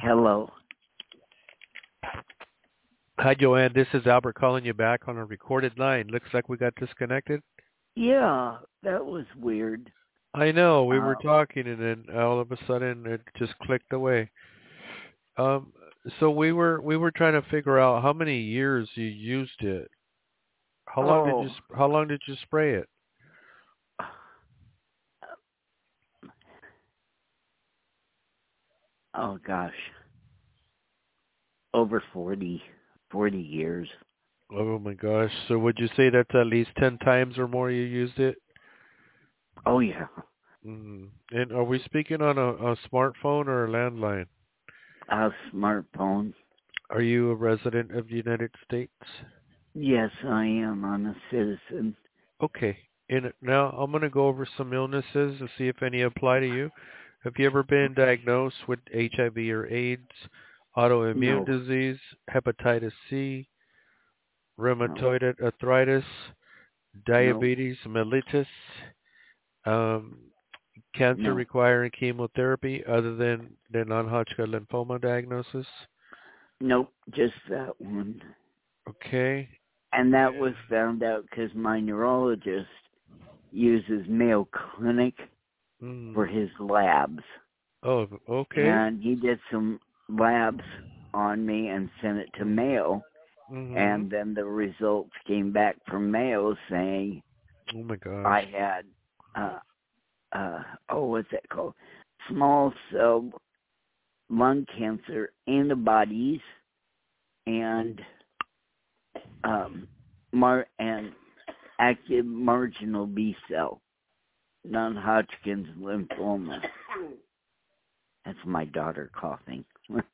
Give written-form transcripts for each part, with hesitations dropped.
Hello. Hi, Joanne. This is Albert calling you back on a recorded line. Looks like we got disconnected. Yeah, that was weird. I know. We were Uh, talking, and then all of a sudden it just clicked away. Um, so we were trying to figure out how many years you used it. oh, How long did you spray it? oh gosh, over 40 years. Oh my gosh. So would you say that's at least 10 times or more you used it? Oh yeah, And are we speaking on a smartphone or a landline? a smartphone. Are you a resident of the United States? Yes, I am. I'm a citizen. Okay. And now I'm going to go over some illnesses and see if any apply to you. Have you ever been diagnosed with HIV or AIDS, autoimmune No, disease, hepatitis C, no, rheumatoid arthritis, no, diabetes mellitus, um, cancer no, requiring chemotherapy other than the non-Hodgkin lymphoma diagnosis? nope, just that one. Okay. And that was found out because my neurologist uses Mayo Clinic for Mm. his labs. Oh, okay. And he did some labs on me and sent it to Mayo. Mm-hmm. And then the results came back from Mayo saying Oh my gosh. I had, what's that called? Small cell lung cancer antibodies and and active marginal B cell, non-Hodgkin's lymphoma. That's my daughter coughing.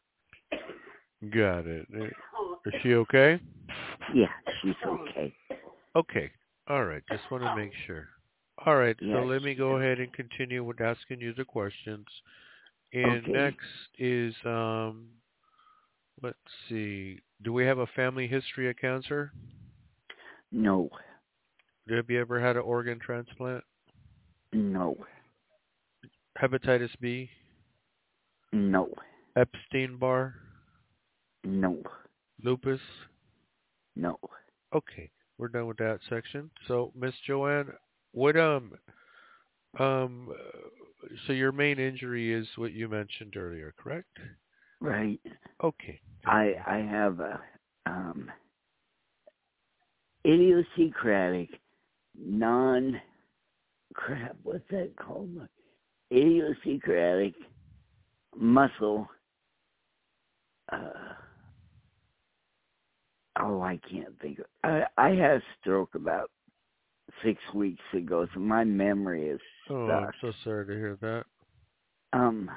Got it. Is she okay? Yeah, she's okay. Okay. All right. Just want to make sure. All right. So Yes. let me go ahead and continue with asking you the questions. And Okay. next is, let's see. Do we have a family history of cancer? No. Have you ever had an organ transplant? No. Hepatitis B? No. Epstein-Barr? No. Lupus? No. Okay. We're done with that section. So, Miss Joanne, what um, so your main injury is what you mentioned earlier, correct? Right. Okay, thank I you. I have a idiosyncratic non crap, what's that called? Idiosyncratic muscle I can't think of I had a stroke about 6 weeks ago, so my memory is Oh, I'm sucked. so sorry to hear that. Um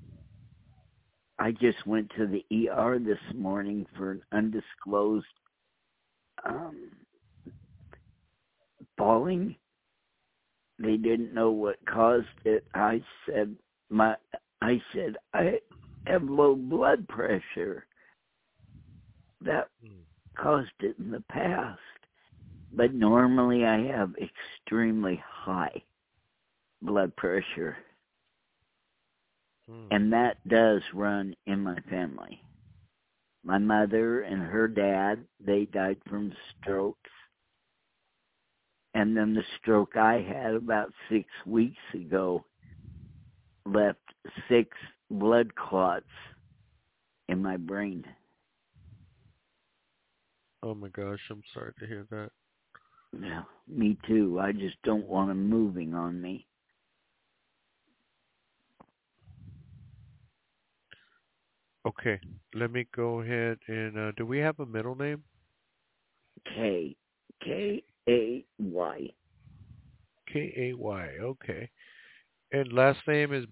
I just went to the ER this morning for an undisclosed um falling. They didn't know what caused it. I have low blood pressure. That Mm. caused it in the past. But normally I have extremely high blood pressure. Mm. And that does run in my family. My mother and her dad, they died from strokes. And then the stroke I had about 6 weeks ago left 6 blood clots in my brain. Oh my gosh, I'm sorry to hear that. Yeah, me too. I just don't want them moving on me. Okay, let me go ahead and do we have a middle name? Kay. Kay. Okay. And last name is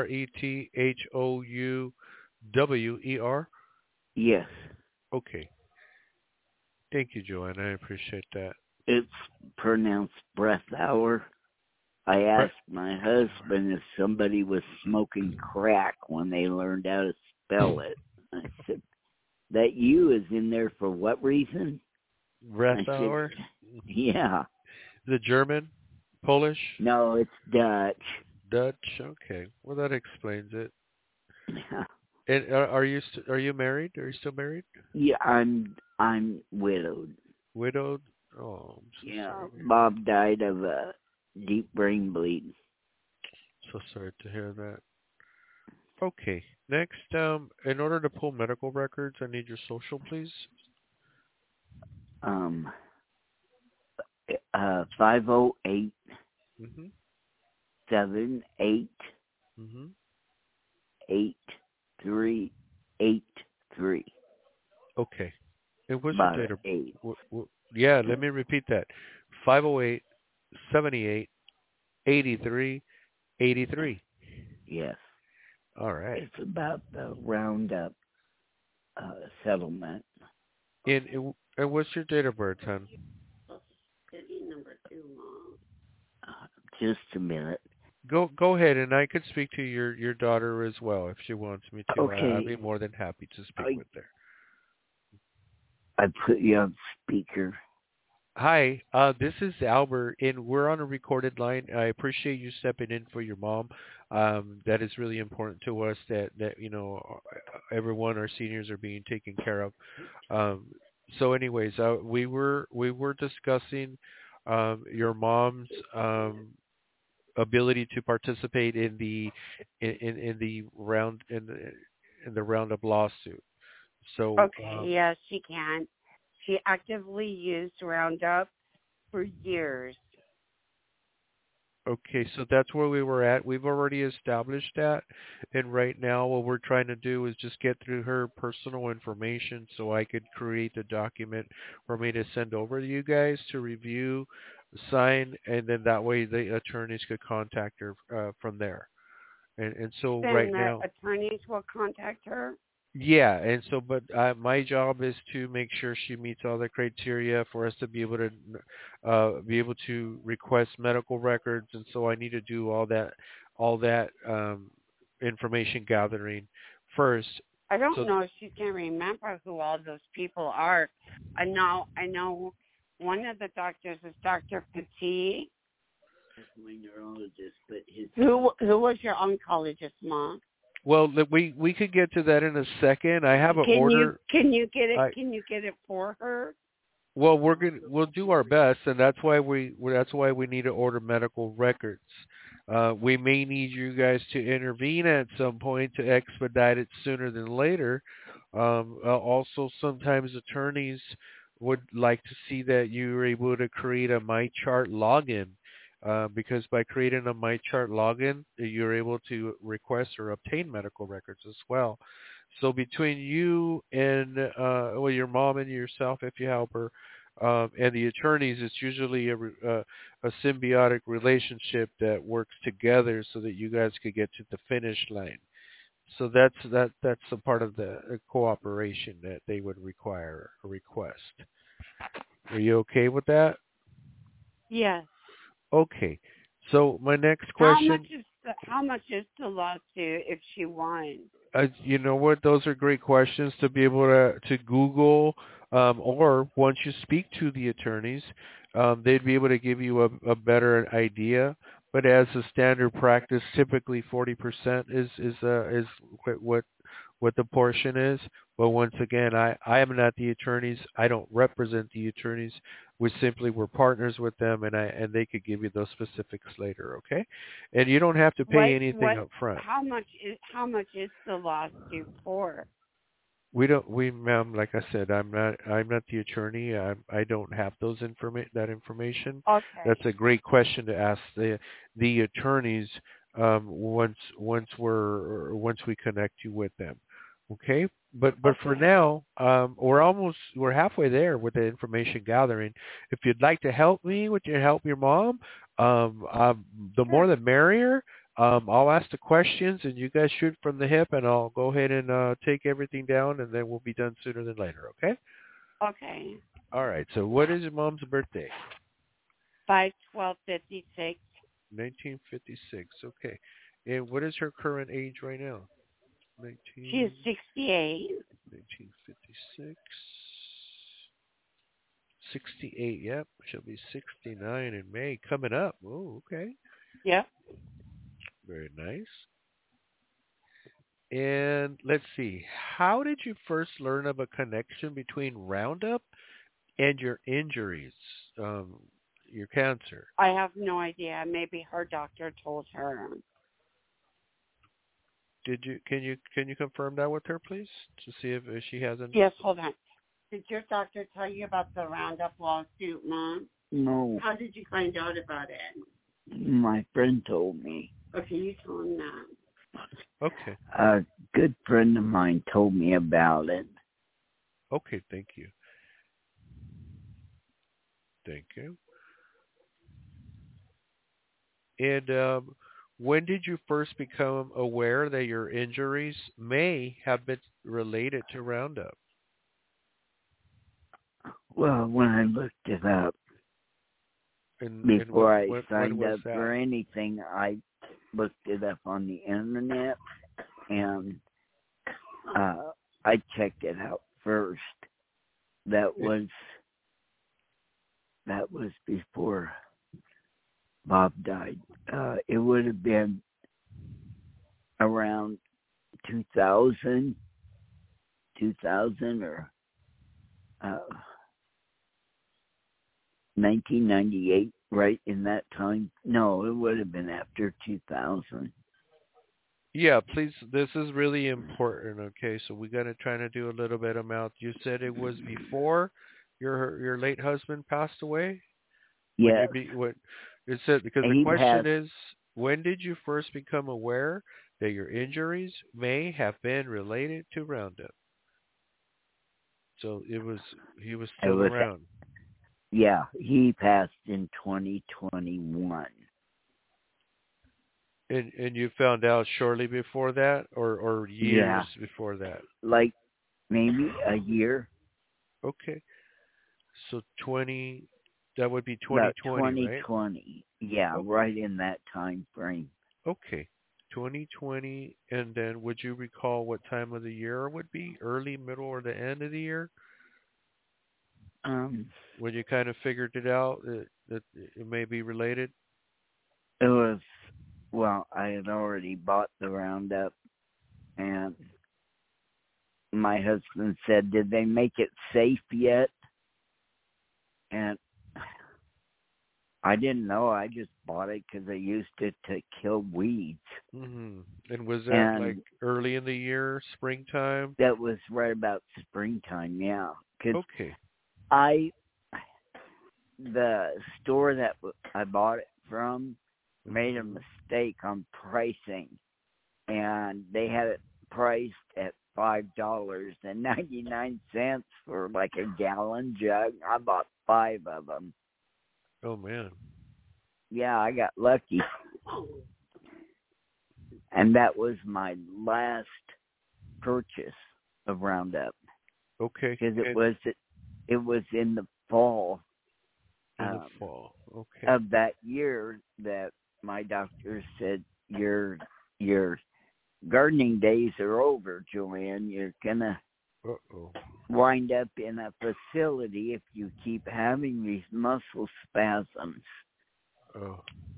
Brethouwer. Yes, Okay. Thank you, Joanne. I appreciate that. it's pronounced breath hour. I Brett. asked my husband if somebody was smoking crack when they learned how to spell it. I said, that U is in there for what reason? I said, Brethauer? yeah. The German? Polish? No, it's Dutch. Dutch? Okay. Well, that explains it. Yeah. And are you married? Are you still married? Yeah, I'm widowed. Widowed? Oh, I'm so Yeah, sorry. Bob died of a deep brain bleed. So sorry to hear that. Okay. Next, in order to pull medical records, I need your social, please. Um, 508 Mhm. 788383. Mhm. Okay. And what's your About an date of? 8. Yeah, let me repeat that. 508 78 83 83. Yes. All right. It's about the Roundup settlement. And what's your date of birth, hon? Uh, just a minute. Go ahead, and I could speak to your daughter as well if she wants me to. I'd Okay, be more than happy to speak I with her. I put you on speaker. Hi, this is Albert, and we're on a recorded line. I appreciate you stepping in for your mom. That is really important to us that everyone, our seniors, are being taken care of. Um, so, anyways, we were discussing your mom's ability to participate in the roundup lawsuit. So, Okay, yes, she can. She actively used Roundup for years. okay, so that's where we were at. We've already established that, and right now what we're trying to do is just get through her personal information so I could create the document for me to send over to you guys to review, sign, and then that way the attorneys could contact her from there. And so Then right the now, attorneys will contact her. yeah, and so, but my job is to make sure she meets all the criteria for us to be able to request medical records, and so I need to do all that information gathering first. I don't So, know if she can remember who all those people are. I know one of the doctors is Dr. Petit. That's my neurologist, but his Who was your oncologist, Mom? well, we could get to that in a second. I have an Can you order. can you get it I can you get it for her? Well, we'll do our best, and that's why we need to order medical records. We may need you guys to intervene at some point to expedite it sooner than later. Also, sometimes attorneys would like to see that you're able to create a MyChart login, because by creating a MyChart login, you're able to request or obtain medical records as well. So between you and your mom and yourself, if you help her, and the attorneys, it's usually a symbiotic relationship that works together so that you guys could get to the finish line. So that's a part of the cooperation that they would require or request. Are you okay with that? Yes. Okay. So my next How much question, is the lawsuit if she won? you know what? Those are great questions to be able to Google, or once you speak to the attorneys, they'd be able to give you a better idea. But as a standard practice, typically 40% is what the portion is. But once again, I am not the attorneys. I don't represent the attorneys. We're partners with them, and they could give you those specifics later. Okay, and you don't have to pay anything up front. How much is the lawsuit for? Ma'am, like I said, I'm not the attorney. I don't have that information. That's Okay. a great question to ask the attorneys, once we connect you with them. Okay? But for Okay. now, we're halfway there with the information gathering. If you'd like to help me with help your mom, the more Sure. the merrier. I'll ask the questions, and you guys shoot from the hip, and I'll go ahead and take everything down, and then we'll be done sooner than later. Okay? Okay. All right. So, what is your mom's birthday? 5/12/56. 1956. Okay. And what is her current age right now? She is 19, 68. 1956. 68. Yep. She'll be 69 in May. Coming up. Oh, okay. Yep. Very nice. And let's see, how did you first learn of a connection between Roundup and your injuries, your cancer? I have no idea. Maybe her doctor told her. Did you can you confirm that with her, please, to see if she hasn't? Yes, hold on. Did your doctor tell you about the Roundup lawsuit, Mom? No, How did you find out about it? my friend told me. Okay, you told him that. Okay. A good friend of mine told me about it. Okay. Thank you. Thank you. And when did you first become aware that your injuries may have been related to Roundup? Well, when I looked it up, And before I when signed was up that? for anything, I looked it up on the internet, and I checked it out first. That was before Bob died. It would have been around 2000 or 1998, right in that time. No, it would have been after 2000. Yeah, please. This is really important. Okay, so we got to try to do a little bit of math. You said it was before your late husband passed away. When Yes, what it said, because the he question passed. is, when did you first become aware that your injuries may have been related to Roundup? So he was It still was, around. yeah, he passed in 2021. And you found out shortly before that, or years Yeah, before that? like maybe a year, Okay, so that would be about 2020, right? 2020. Yeah, Okay, right in that time frame. okay, 2020. And then would you recall what time of the year it would be? Early, middle, or the end of the year? Um, When you kind of figured it out that it may be related? it was, well, I had already bought the Roundup, and my husband said, "Did they make it safe yet?" And I didn't know. I just bought it because I used it to kill weeds. Hmm. And was that like And early in the year, springtime? that was right about springtime, yeah. Because Okay. the store that I bought it from made a Mhm. mistake on pricing, and they had it priced at $5.99 for like a gallon jug. I bought 5 of them. Oh man. Yeah, I got lucky. And that was my last purchase of Roundup, Okay. because it And was in the fall in the fall. Okay. of that year that my doctor said your gardening days are over, Joanne. You're gonna Uh-oh. wind up in a facility if you keep having these muscle spasms. Oh.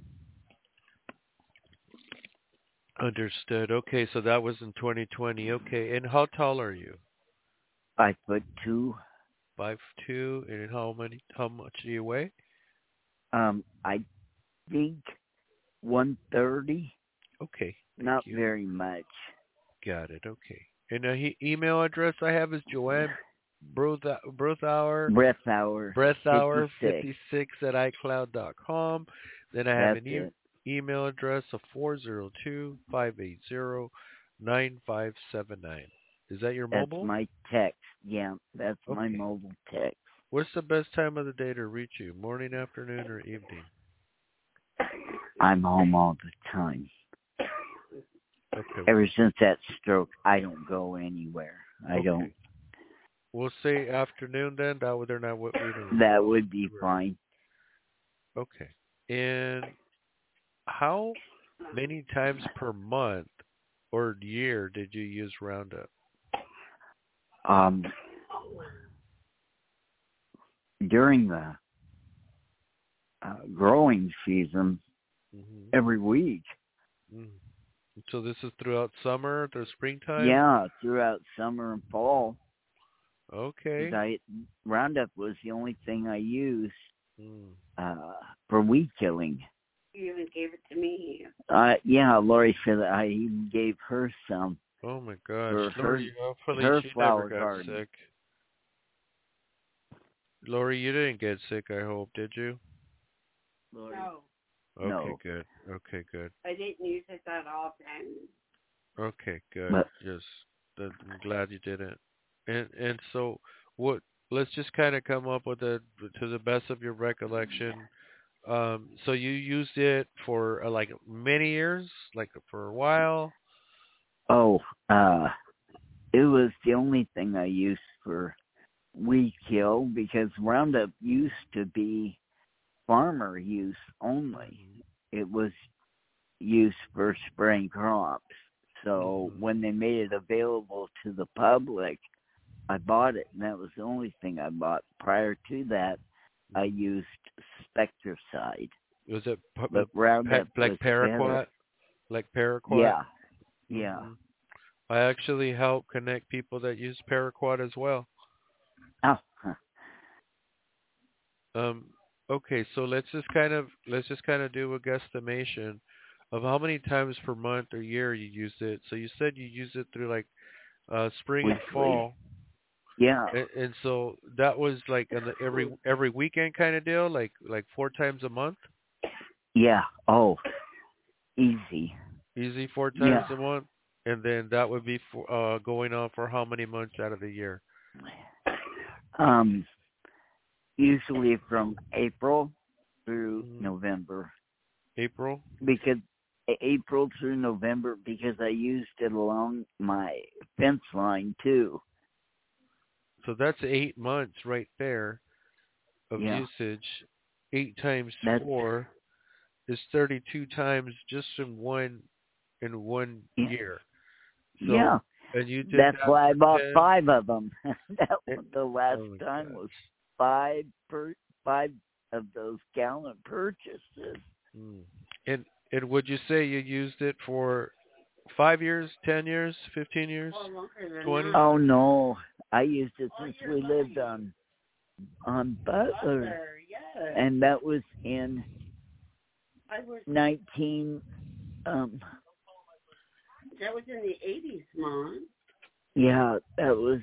Understood. Okay, so that was in 2020. Okay. And how tall are you? 5'2". 5'2". And how much do you weigh? I think 130. Okay. Thank Not you. very much. Got it. Okay. And email address I have is Joanne Breathauer Breathauer 56. 56 at iCloud.com. Then I have That's an it. email address of 402-580-9579. Is that your That's mobile? my text. Yeah, that's my Okay. mobile text. What's the best time of the day to reach you? Morning, afternoon, or evening? I'm home all the time. Okay. Ever since that stroke, I don't go anywhere. I Okay. don't. We'll say afternoon then. That would not what we don't. That would be fine. Okay. And how many times per month or year did you use Roundup? During the growing season, Mm-hmm. every week. Mm. So this is throughout summer, the springtime? Yeah, throughout summer and fall. Okay. Because Roundup was the only thing I used Mm. for weed killing. You even gave it to me. Yeah, Lori said that I even gave her some Oh my gosh. for Lori, hopefully her she never flower got garden. sick. Lori, you didn't get sick, I hope, did you? Lori, No, Okay, no, good. Okay, good. I didn't use it that often. Okay, good. but Yes, I'm glad you didn't. And so what? Let's just kind of come up with to the best of your recollection. So you used it for like many years, like for a while. oh, it was the only thing I used for weed kill because Roundup used to be farmer use only. It was used for spraying crops. So when they made it available to the public, I bought it, and that was the only thing I bought. Prior to that, I used Spectracide, Was it but Roundup like was better. paraquat? Like paraquat? Yeah, yeah. I actually help connect people that use paraquat as well. Oh, Um, okay, so let's just kind of do a guesstimation of how many times per month or year you used it. So you said you use it through like spring and weekly. fall, Yeah, and so that was like on the every weekend kind of deal, like 4 times a month, yeah. Oh, easy. easy 4 times Yeah. a month, and then that would be for going on for how many months out of the year? Um, usually from April through Mm, November, April. because April through November, because I used it along my fence line too. So that's 8 months right there of Yeah, usage. 8 times that's 4 is 32 times just in one year. yeah. So, and you did That's that why I for bought 10. 5 of them. That eh, was the last Oh my time was gosh. 5 of those gallon purchases. Mm. And would you say you used it for 5 years, 10 years, 15 years, Oh, longer than 20? that. Oh no, I used it since we lived on Butler, Yes. and that was in I was. 19. That was in the 80s, Mom. Yeah, that was.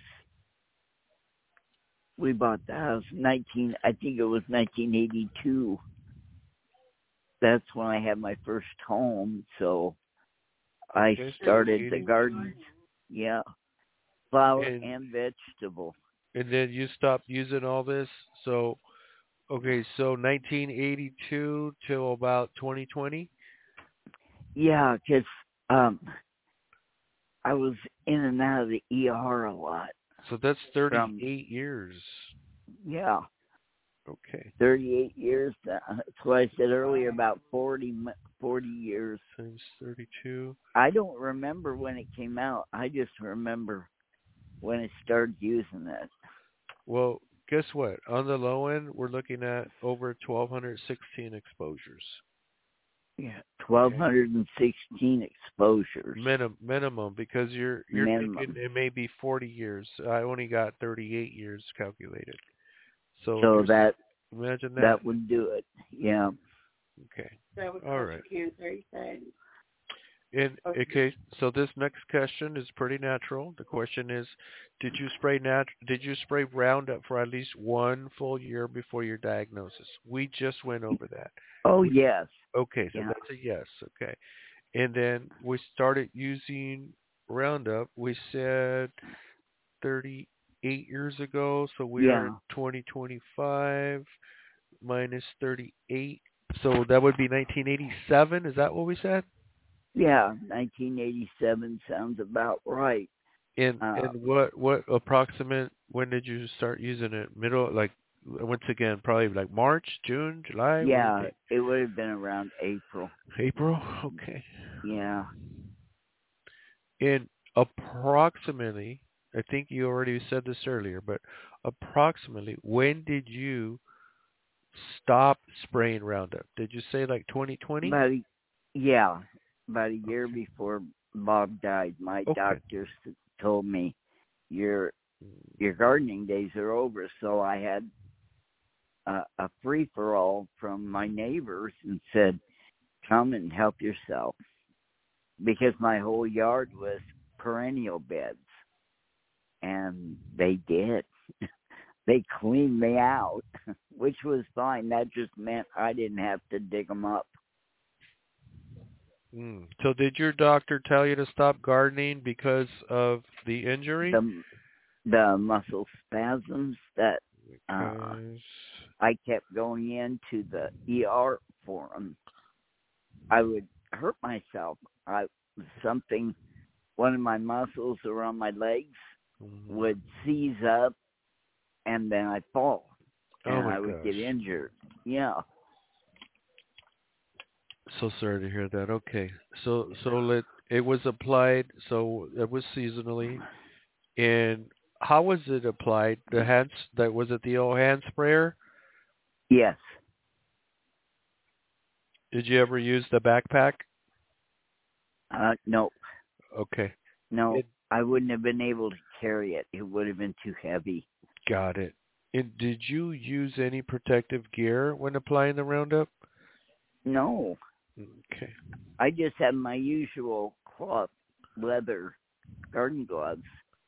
We bought the house 19. I think it was 1982. That's when I had my first home. So I Okay, so started the 82. garden. Yeah, flower And and vegetable. and then you stopped using all this. So, okay, so 1982 till about 2020. Yeah, 'cause um, I was in and out of the ER a lot. So that's From 38 years. yeah, Okay. 38 years. That's what I said earlier about 40 years. Times 32. I don't remember when it came out. I just remember when I started using it. Well, guess what? On the low end, we're looking at over 1,216 exposures. Yeah, Okay. 1,216 exposures Minimum, because you're thinking minimum. it may be 40 years. I only got 38 years calculated. So So there's imagine that. that would do it. Yeah. Okay. That would All cause right. you cancer, he said. And Okay. okay, so this next question is pretty natural. The question is, did you spray Roundup for at least one full year before your diagnosis? We just went over that. Oh We, yes. okay, so Yeah. that's a yes. Okay. And then we started using Roundup. We said 38 years ago, so we are in Yeah. 2025 minus 38. So that would be 1987. Is that what we said? Yeah. 1987 sounds about right. And what approximate when did you start using it? Middle, like, once again, probably like March, June, July. What do you Yeah, think? it would have been around April. April. Okay. Yeah. And approximately, I think you already said this earlier, but approximately when did you stop spraying Roundup? Did you say like 2020? About yeah, about a year before Bob died, my Okay. doctor told me your gardening days are over. So I had a free for all from my neighbors and said, "Come and help yourself," because my whole yard was perennial beds, and they did. They cleaned me out, which was fine. That just meant I didn't have to dig them up. So did your doctor tell you to stop gardening because of the injury? The muscle spasms that Because... I kept going into the ER for them. I would hurt myself. One of my muscles around my legs would seize up, and then I'd fall, and I would get injured. Yeah. So sorry to hear that. Okay. So it was applied, so it was seasonally. And how was it applied? Was it the old hand sprayer? Yes. Did you ever use the backpack? No. Okay. No, I wouldn't have been able to carry it. It would have been too heavy. Got it. And did you use any protective gear when applying the Roundup? No. Okay. I just had my usual cloth leather garden gloves.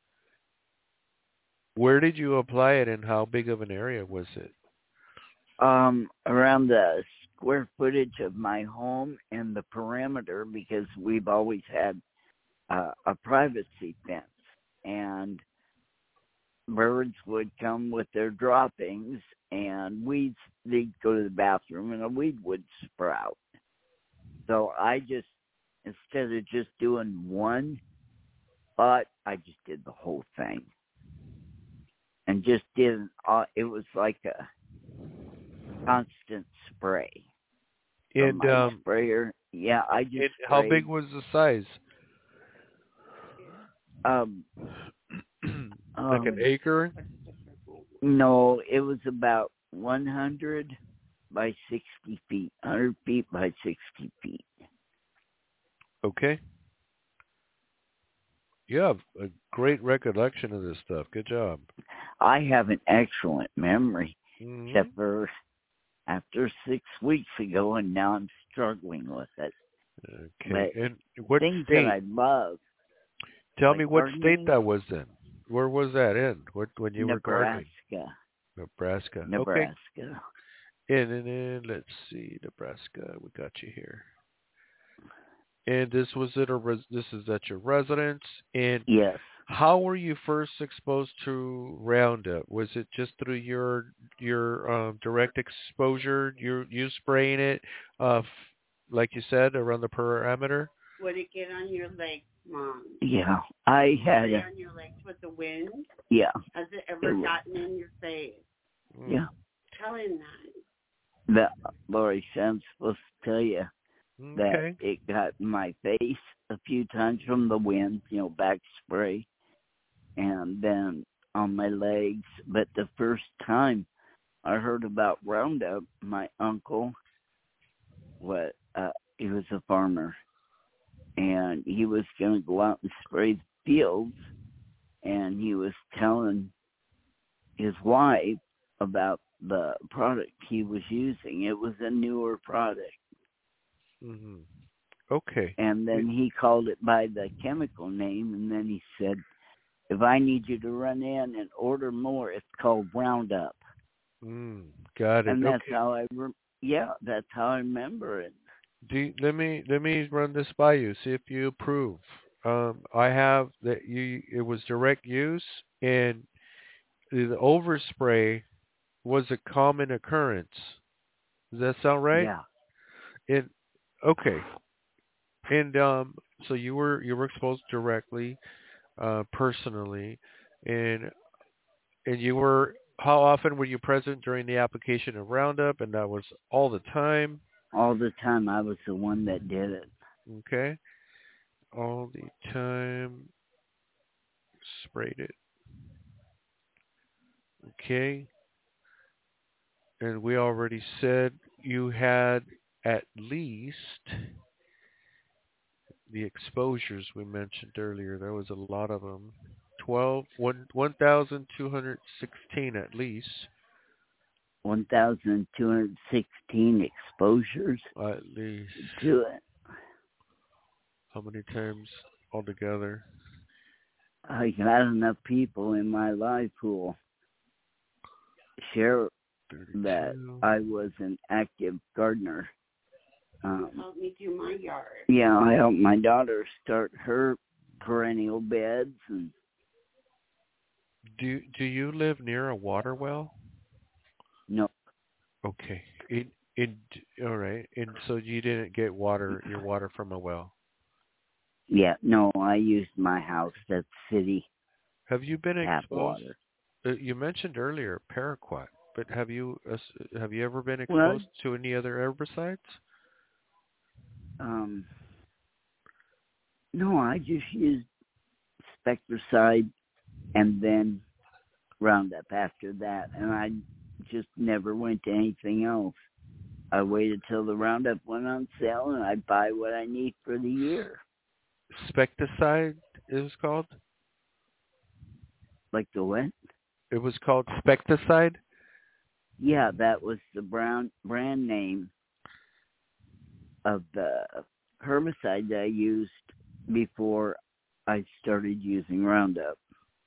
Where did you apply it, and how big of an area was it? Around the square footage of my home and the perimeter, because we've always had a privacy fence, and birds would come with their droppings, and they'd go to the bathroom, and a weed would sprout. So I just, instead of just doing one spot, I just did the whole thing. And just did, it was like a constant spray. And my sprayer, yeah, I just sprayed. How big was the size? Like an acre? No, it was about 100 by 60 feet, 100 feet by 60 feet. Okay. You have a great recollection of this stuff. Good job. I have an excellent memory, except for after 6 weeks ago, and now I'm struggling with it. Okay. But and what things state? that I love. Tell like me what gardening, state that was in. Where was that in? When you were gardening? Nebraska. Okay. And let's see, Nebraska. We got you here. And this was this is at your residence. And yes. How were you first exposed to Roundup? Was it just through your direct exposure? You spraying it, like you said, around the perimeter? Would it get on your legs, Mom? Yeah, I had it on your legs with the wind. Yeah. Has it ever gotten in your face? Yeah. Tell him that. Lori, I'm supposed to tell you that it got in my face a few times from the wind, back spray, and then on my legs. But the first time I heard about Roundup, my uncle, he was a farmer, and he was going to go out and spray the fields, and he was telling his wife about the product he was using. It was a newer product. Mm-hmm. Okay. And then he called it by the chemical name, and then he said, if I need you to run in and order more, it's called Roundup. Got it. And that's how that's how I remember it. Let me run this by you, see if you approve. I have that it was direct use, and the overspray was a common occurrence. Does that sound right? Yeah. Okay. And so you were exposed directly, personally, and you were. How often were you present during the application of Roundup? And that was all the time. All the time. I was the one that did it. Okay. All the time. Sprayed it. Okay. And we already said you had at least the exposures we mentioned earlier. There was a lot of them. 1,216 at least. 1,216 exposures At least. to it. How many times altogether? I got enough people in my life who will share 32. that I was an active gardener. Help me do my yard. Yeah, I helped my daughter start her perennial beds. And Do you live near a water well? no, Okay. All right. And so you didn't get your water from a well. yeah, no, I used my house. That's city Have you been tap exposed? water. You mentioned earlier paraquat, but have you ever been Well, exposed to any other herbicides? No, I just used Spectracide and then Roundup after that, and I just never went to anything else. I waited till the Roundup went on sale, and I'd buy what I need for the year. Specticide it was called? Like the what? It was called Specticide? Yeah, that was the brand name of the herbicide that I used before I started using Roundup.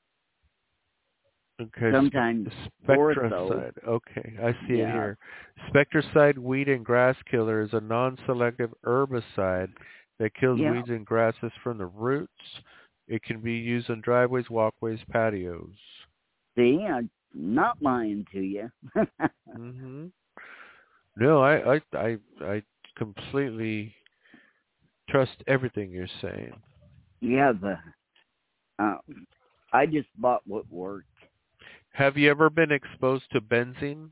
Okay. Sometimes Spectracide. Okay, I see it here. Spectracide weed and grass killer is a non-selective herbicide that kills weeds and grasses from the roots. It can be used on driveways, walkways, patios. See, I'm not lying to you. Mhm. No, I completely trust everything you're saying. Yeah, I just bought what worked. Have you ever been exposed to benzene?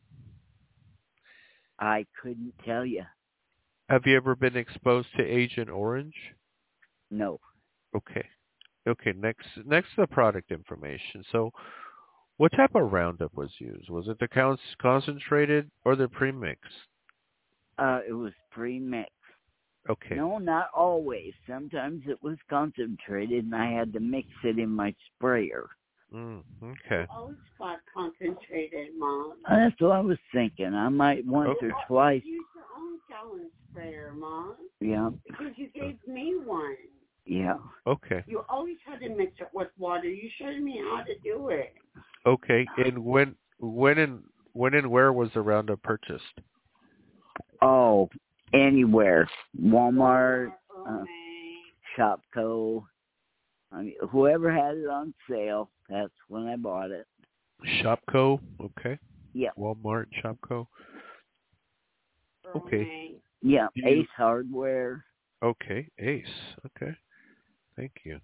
I couldn't tell you. Have you ever been exposed to Agent Orange? No. Okay. Okay, next the product information. So what type of Roundup was used? Was it the concentrated or the premix? It was pre-mixed. Okay. No, not always. Sometimes it was concentrated, and I had to mix it in my sprayer. Okay. You always got concentrated, Mom. That's what I was thinking. I might once or twice. Use your own gallon sprayer, Mom. Yeah. Because you gave me one. Yeah. Okay. You always had to mix it with water. You showed me how to do it. Okay. And when and where was the Roundup purchased? Oh, anywhere. Walmart, Shopko. I mean, whoever had it on sale, that's when I bought it. Shopko. Okay. Yeah. Walmart, Shopko. Okay. Yeah, Ace Hardware. Okay, Ace. Okay. Thank you.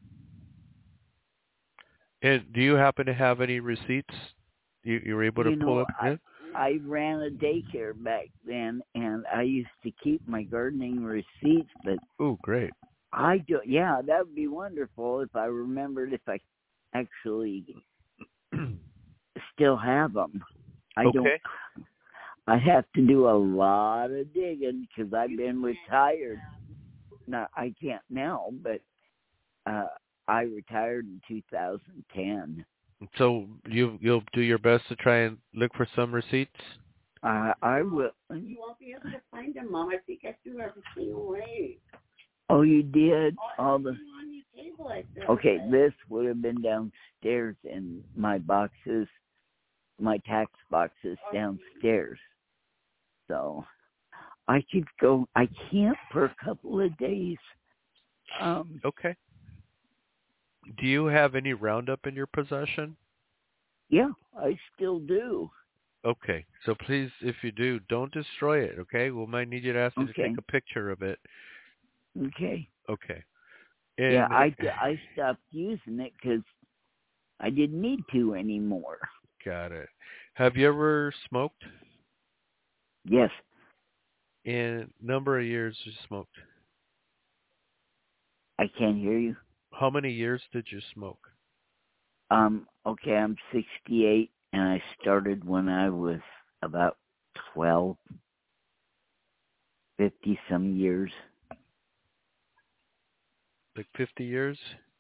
And do you happen to have any receipts you were able to pull up? I ran a daycare back then, and I used to keep my gardening receipts, but oh, great. I do. Yeah, that would be wonderful if I remembered if I actually still have them. I don't. I have to do a lot of digging because I've been retired. Now I can't now, but I retired in 2010. So you'll do your best to try and look for some receipts? I will. You won't be able to find them, Mom. I think I threw everything away. Oh, you did? All the. On your table, okay, this would have been downstairs in my boxes, my tax boxes downstairs. So I could go. I can't for a couple of days. Okay. Do you have any Roundup in your possession? Yeah, I still do. Okay, so please, if you do, don't destroy it, okay? We might need you to ask you to take a picture of it. Okay. Okay. And yeah, I stopped using it because I didn't need to anymore. Got it. Have you ever smoked? Yes. In number of years you smoked? I can't hear you. How many years did you smoke? Okay, I'm 68, and I started when I was about 12, 50 some years. Like 50 years?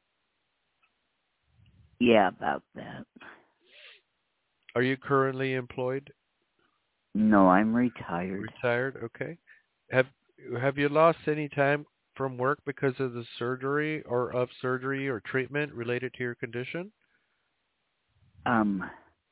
Yeah, about that. Are you currently employed? No, I'm retired. Retired? Okay. Have you lost any time from work because of the surgery or treatment related to your condition? I'll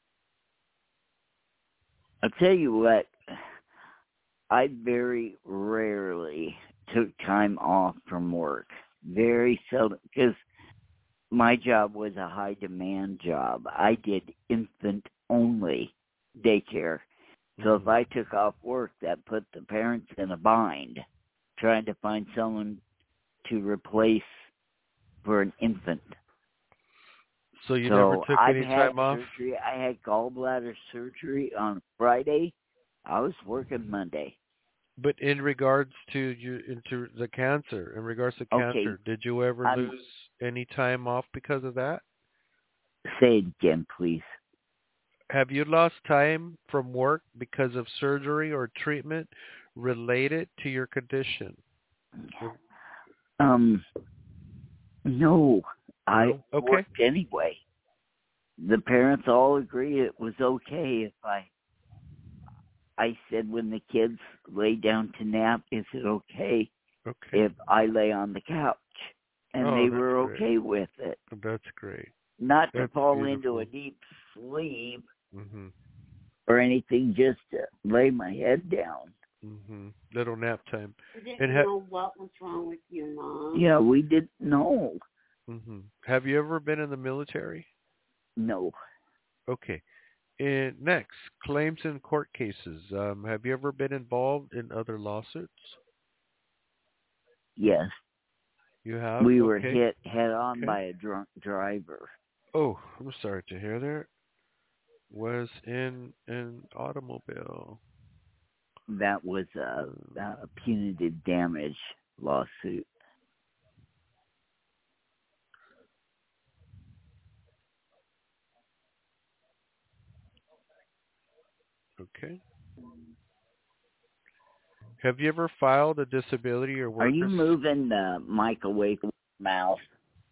tell you what, I very rarely took time off from work. Very seldom, because my job was a high demand job. I did infant only daycare. So if I took off work, that put the parents in a bind trying to find someone to replace for an infant. So you never took any time off? Surgery. I had gallbladder surgery on Friday. I was working Monday. But in regards to the cancer, did you ever lose any time off because of that? Say it again, please. Have you lost time from work because of surgery or treatment related to your condition? No. I Okay. worked anyway. The parents all agreed it was okay if I said when the kids lay down to nap, is it okay if I lay on the couch? And they were okay with it. That's great. Not to That's fall beautiful. into a deep sleep Mm-hmm. or anything, just to lay my head down. Mm-hmm. Little nap time. We didn't know what was wrong with you, Mom. Yeah, we didn't know. Mm-hmm. Have you ever been in the military? No. Okay. And next, claims in court cases. Have you ever been involved in other lawsuits? Yes. You have? We were hit head on by a drunk driver. Oh, I'm sorry to hear that. Was in an automobile. That was a punitive damage lawsuit. Okay. Have you ever filed a disability or workers? Are you moving the mic away from your mouth?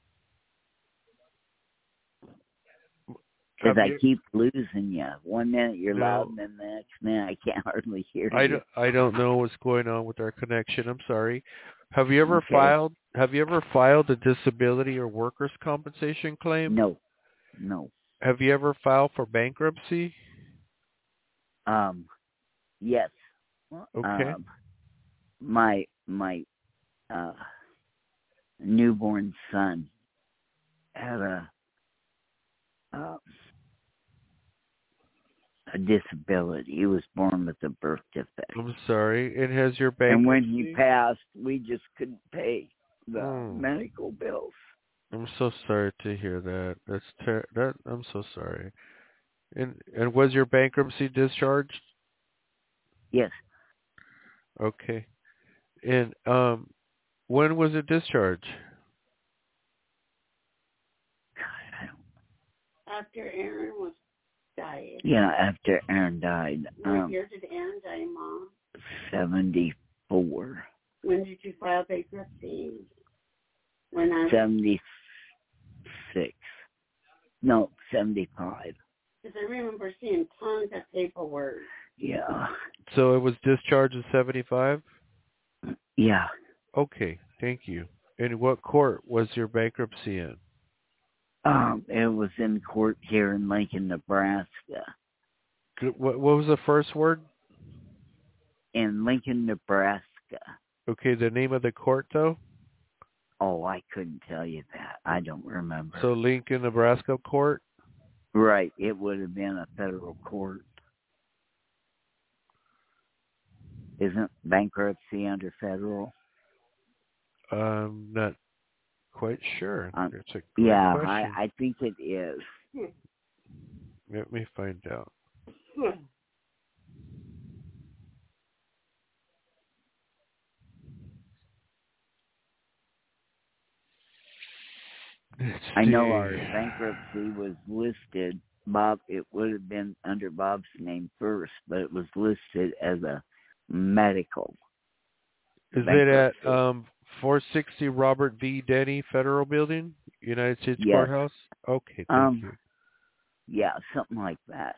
Because I keep losing you. 1 minute you're loud, and then the next minute I can't hardly hear you. I don't know what's going on with our connection. I'm sorry. Have you ever filed a disability or workers' compensation claim? No. Have you ever filed for bankruptcy? Yes. Okay. My newborn son had a disability. He was born with a birth defect. I'm sorry. And has your bankruptcy? And when he passed, we just couldn't pay the medical bills. I'm so sorry to hear that. I'm so sorry. And was your bankruptcy discharged? Yes. Okay. And when was it discharged? After Aaron died. Yeah, after Aaron died. What year did Aaron die, Mom? 74. When did you file bankruptcy? 76. No, 75. Because I remember seeing tons of paperwork. Yeah. So it was discharged in 75? Yeah. Okay, thank you. And what court was your bankruptcy in? It was in court here in Lincoln, Nebraska. What was the first word? In Lincoln, Nebraska. Okay, the name of the court, though? Oh, I couldn't tell you that. I don't remember. So Lincoln, Nebraska court? Right. It would have been a federal court. Isn't bankruptcy under federal? Not quite sure. That's a great question. I think it is. Let me find out. I know our bankruptcy was listed. Bob, it would have been under Bob's name first, but it was listed as a medical. Is it at 460 Robert V. Denny Federal Building, United States Yes. Courthouse? Okay, thank you. Yeah, something like that.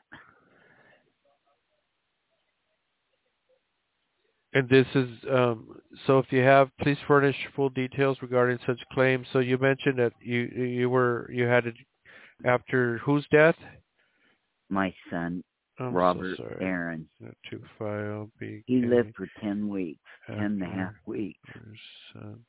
And this is, so if you have, please furnish full details regarding such claims. So you mentioned that you had it after whose death? My son, I'm Robert so sorry. Aaron. To file BK. He lived for 10 weeks, 10 and a half after weeks. your son.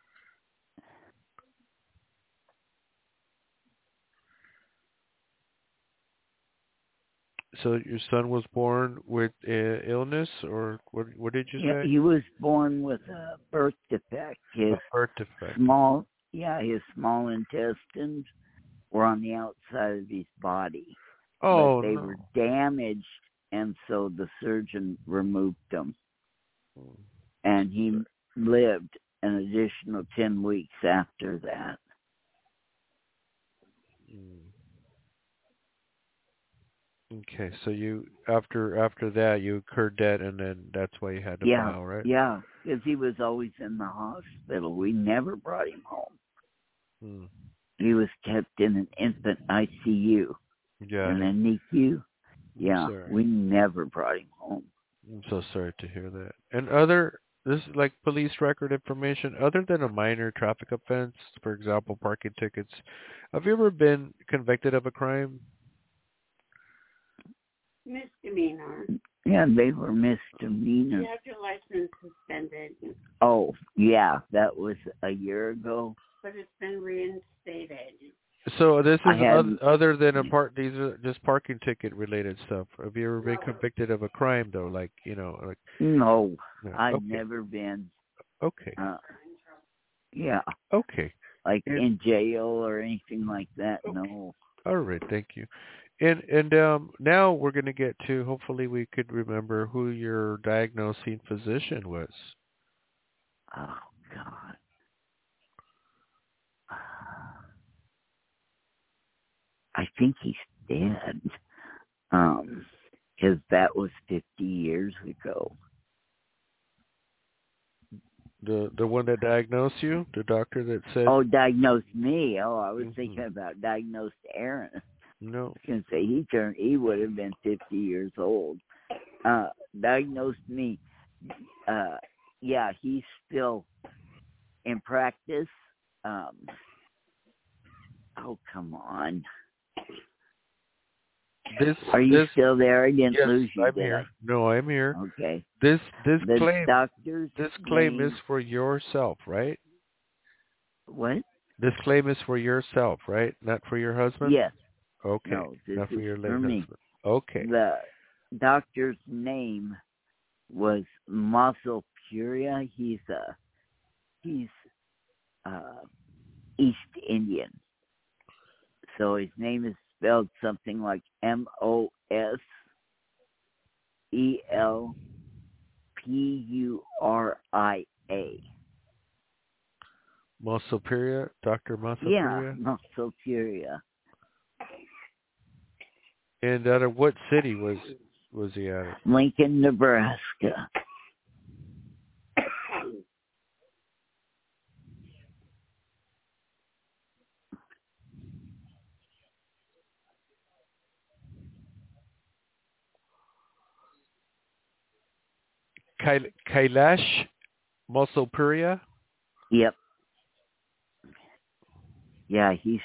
So your son was born with illness, or what did you say? He was born with a birth defect. His A birth defect. his small intestines were on the outside of his body. Oh, but they no. were damaged, and so the surgeon removed them. And he lived an additional 10 weeks after that. Okay, so you after that you incurred debt, and then that's why you had to file, right? Yeah, because he was always in the hospital. We never brought him home. He was kept in an infant ICU and an NICU. Yeah, we never brought him home. I'm so sorry to hear that. And this is like police record information, other than a minor traffic offense, for example, parking tickets. Have you ever been convicted of a crime? Misdemeanor. Yeah, they were misdemeanors. You have your license suspended. Oh, yeah, that was a year ago. But it's been reinstated. So this is other than these are just parking ticket related stuff. Have you ever been convicted of a crime though? Like, like No, I've never been. Okay. Yeah. Okay. Like in jail or anything like that. Okay. No. All right, thank you. And now we're going to get to, hopefully we could remember who your diagnosing physician was. Oh God. I think he's dead. Because that was 50 years ago. The one that diagnosed you? The doctor that said... Oh, diagnosed me. Oh, I was thinking about diagnosed Aaron. No. I was going to say, he would have been 50 years old. Diagnosed me. Yeah, he's still in practice. Oh, come on. Are you still there? I didn't lose you. I'm here. No, I'm here. Okay. This claim is for yourself, right? What? This claim is for yourself, right? Not for your husband? Yes. Okay. No, this not for your late for me. husband. Okay. The doctor's name was Maso Puria. He's East Indian. So his name is spelled something like Moselpuria. Masopuria? Dr. Masopuria? Yeah, Masopuria. And out of what city was he out of? Lincoln, Nebraska. Kailash Masopuria? Yep. Yeah, he's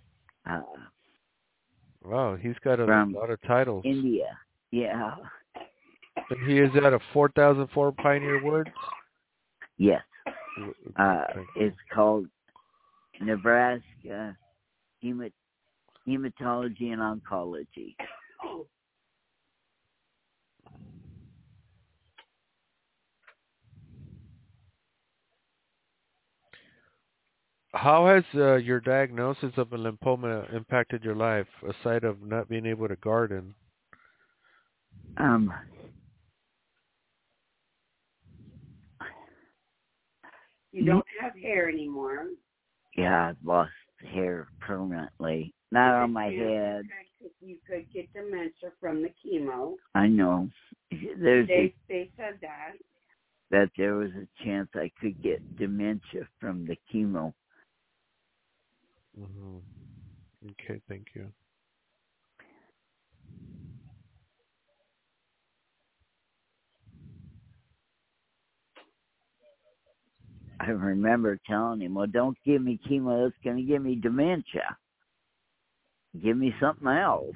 wow, he's got a lot of titles. India. Yeah. And he is out of 4004 Pioneer Woods? Yes. It's called Nebraska Hematology and Oncology. How has your diagnosis of a lymphoma impacted your life, aside of not being able to garden? You don't have hair anymore. Yeah, I've lost hair permanently. Not on my head. You could get dementia from the chemo. I know. They said that. that there was a chance I could get dementia from the chemo. Mm-hmm. Okay, thank you. I remember telling him, well, don't give me chemo. It's going to give me dementia. Give me something else.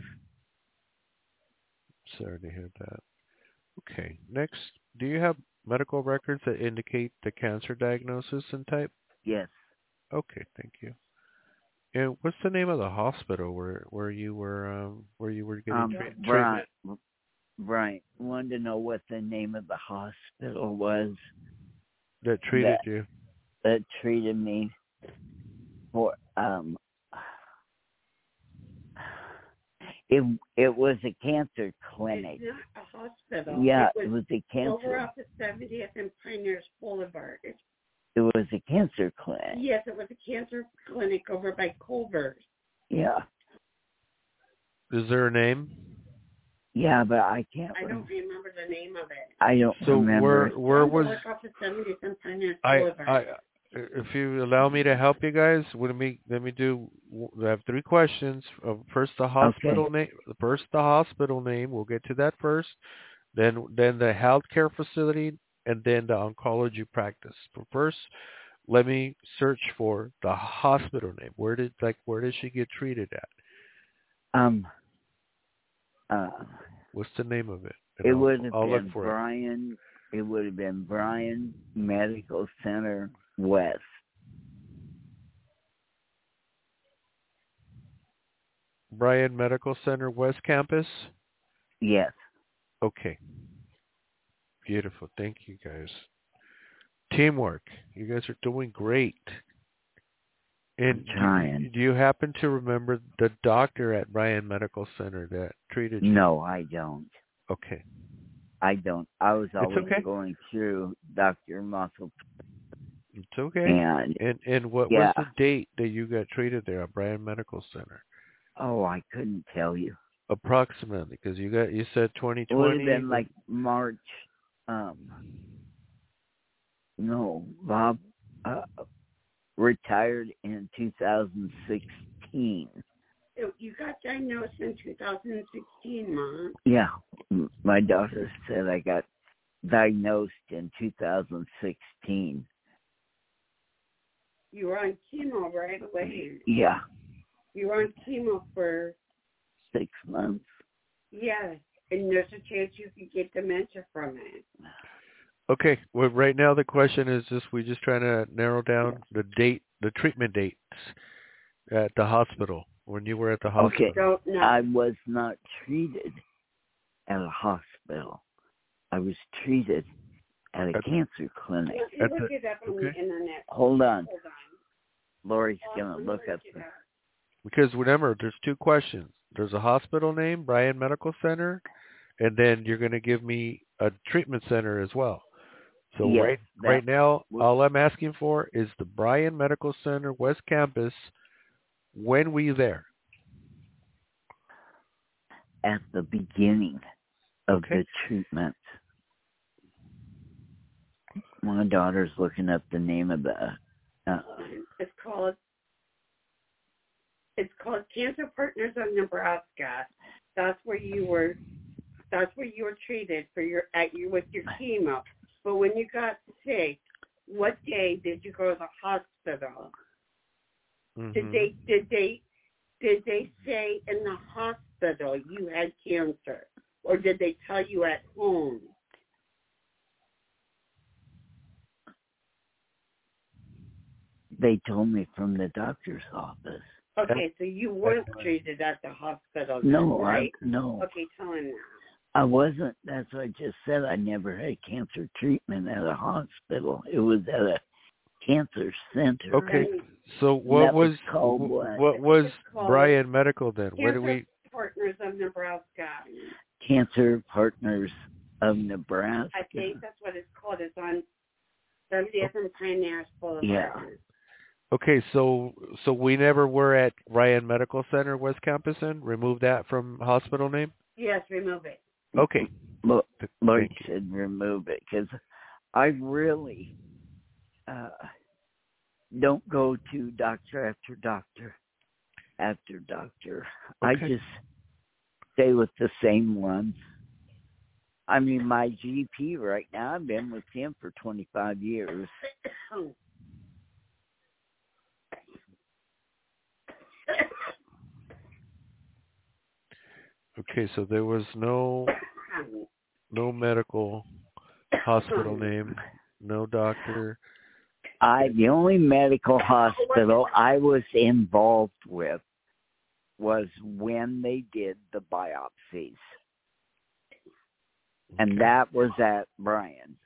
Sorry to hear that. Okay, next, do you have medical records that indicate the cancer diagnosis and type? Yes. Okay, thank you. And what's the name of the hospital where you were getting treatment? Brian wanted to know what the name of the hospital was That treated you. That treated me for it was a cancer clinic. It's not a hospital. Yeah, it was a cancer. Over off the 70th and Pioneers Boulevard. It was a cancer clinic. Yes, it was a cancer clinic over by Culver's. Yeah. Is there a name? Yeah, but I can't. I don't remember the name of it. I don't remember. So where was? Off the 70th and Pioneers Boulevard. If you allow me to help you guys, let me do. I have 3 questions. First, the hospital name. First, the hospital name. We'll get to that first. Then the healthcare facility, and then the oncology practice. But first, let me search for the hospital name. Where did she get treated at? What's the name of it? And it would have been Bryan. It would have been Bryan Medical Center West. Bryan Medical Center West Campus? Yes. Okay. Beautiful. Thank you, guys. Teamwork. You guys are doing great. And do you happen to remember the doctor at Bryan Medical Center that treated you? No, I don't. Okay. I don't. I was always going through Dr. Muscle. It's okay. And what was the date that you got treated there at Bryan Medical Center? Oh, I couldn't tell you. Approximately, because you said 2020. It would have been like March. No, Bob retired in 2016. You got diagnosed in 2016, Mom. Yeah, my daughter said I got diagnosed in 2016. You were on chemo right away. Yeah. You were on chemo for 6 months. Yeah, and there's a chance you could get dementia from it. Okay. Well, right now the question is we're just trying to narrow down the treatment dates at the hospital when you were at the hospital. Okay. I was not treated at a hospital. I was treated at a cancer clinic. Look it up on the internet. Hold on. Lori's going to look up because remember, there's 2 questions. There's a hospital name, Bryan Medical Center, and then you're going to give me a treatment center as well. So right now, all I'm asking for is the Bryan Medical Center West Campus. When were you there? At the beginning of the treatment. My daughter's looking up the name of the. It's called Cancer Partners of Nebraska. That's where you were treated with your chemo. But when you got sick, what day did you go to the hospital? Mm-hmm. Did they say in the hospital you had cancer, or did they tell you at home? They told me from the doctor's office. Okay, so you weren't treated at the hospital then, no, right? No. Okay, tell him that. I wasn't. That's what I just said. I never had cancer treatment at a hospital. It was at a cancer center. Okay. So what was Bryan Medical then? Cancer Partners of Nebraska. Cancer Partners of Nebraska. I think that's what it's called. It's on 70th and Pioneers Boulevard. Yeah. Okay, so we never were at Bryan Medical Center West Campus then? Remove that from hospital name? Yes, remove it. Okay. Lloyd should remove it because I really don't go to doctor after doctor after doctor. I Okay. just stay with the same ones. I mean, my GP right now, I've been with him for 25 years. Okay, so there was no medical hospital name, no doctor. The only medical hospital I was involved with was when they did the biopsies. And that was at Bryan.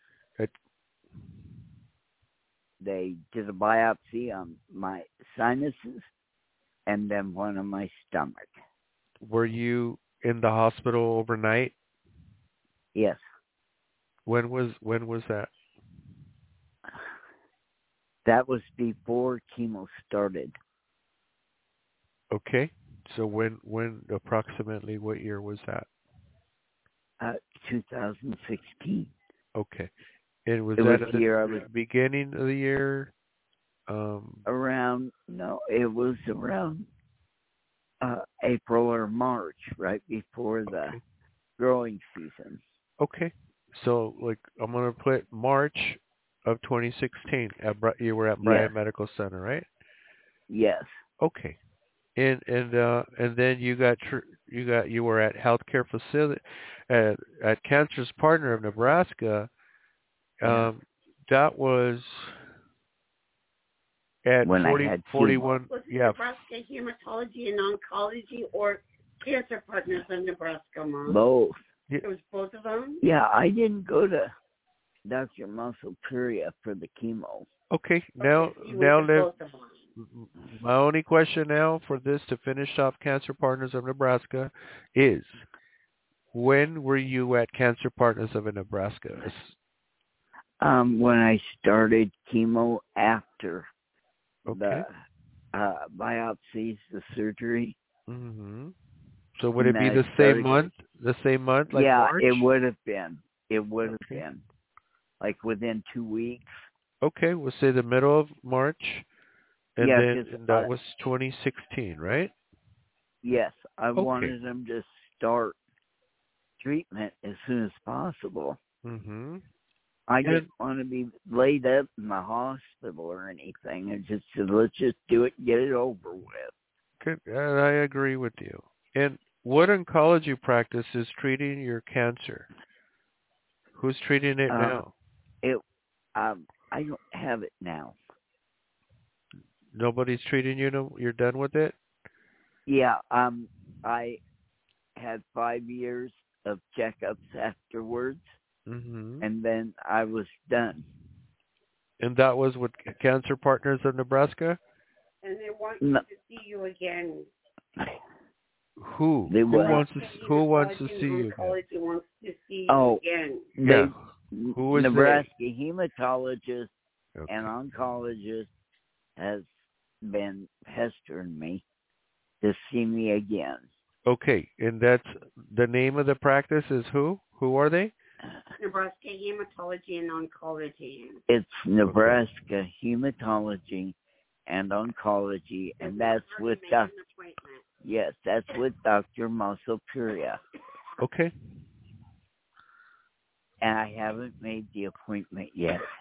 They did a biopsy on my sinuses and then one on my stomach. Were you in the hospital overnight? Yes. When was that? That was before chemo started. Okay. So when approximately what year was that? 2016. Okay. And was It that was at the year I the was beginning of the year? it was around April or March, right before the growing season. Okay. So like I'm gonna put March of 2016. You were at Bryan Yes. Medical Center, right? Yes. Okay. And then you were at healthcare facility at Cancer's Partner of Nebraska. That was at when 40, I had 41. Was it Yeah. Nebraska Hematology and Oncology or Cancer Partners of Nebraska, Mom? both. It was both of them? Yeah, I didn't go to Dr. Musselpuria for the chemo. Okay. Okay, so you went to both of them. My only question now for this to finish off Cancer Partners of Nebraska is, when were you at Cancer Partners of Nebraska? When I started chemo after Okay. the biopsies, the surgery. Mm-hmm. So would And it be then the I same started- month? The same month, like yeah, March? it would have been. It would have Okay. been. Like within 2 weeks. Okay, we'll say the middle of March, and Yeah, then 'cause, and that was 2016, right? yes, I Okay. wanted them to start treatment as soon as possible. Mm-hmm. I didn't want to be laid up in the hospital or anything. I just said, let's just do it and get it over with. Good. I agree with you. And what oncology practice is treating your cancer? Who's treating it now? I don't have it now. Nobody's treating you. No, you're done with it. Yeah, I had 5 years of checkups afterwards, Mm-hmm. and then I was done. And that was with Cancer Partners of Nebraska? And they want No. to see you again. Who? They Who what? wants to see you again? Oncology wants to see Oh. you again. Yeah. Who is Nebraska hematologist Okay. and oncologist has been pestering me to see me again. Okay, and that's the name of the practice is who? Who are they? Nebraska Hematology and Oncology. It's Nebraska Hematology and Oncology, and that's with that's with Dr. Musselpuria. Okay. And I haven't made the appointment yet.